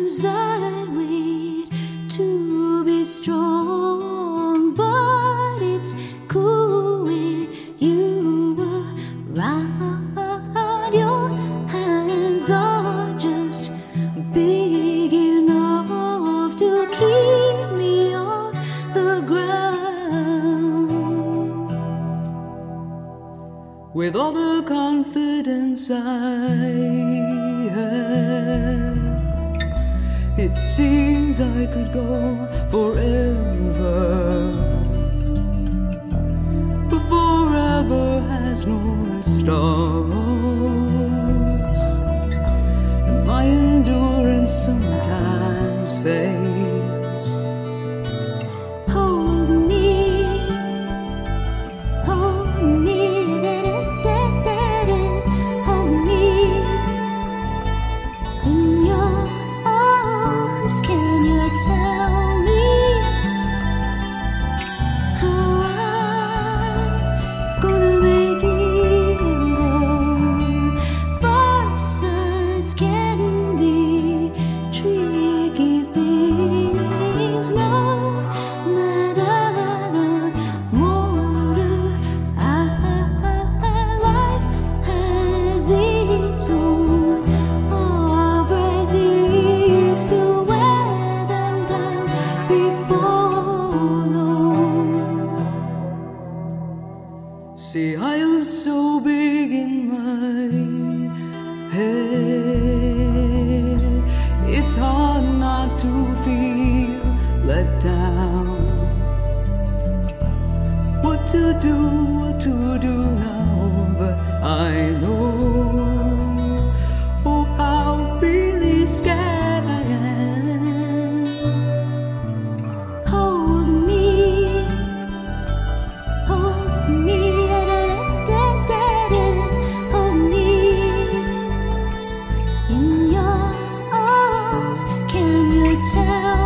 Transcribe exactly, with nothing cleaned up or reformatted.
Sometimes I wait to be strong, but it's cool with you around. Your hands are just big enough to keep me off the ground. With all the confidence I have, it seems I could go forever, but forever has no stars, and my endurance sometimes fades. Hold me, hold me, hold me in your arms. Can you tell me how I'm gonna make it alone? First signs can be tricky things. No matter the motor, life has its own abrasives to wear them down before long. See, I am so big in my head, it's hard not to feel let down. What to do, what to do now that I know? Oh, how really scared I am. Hold me, hold me, hold me in your arms. Can you tell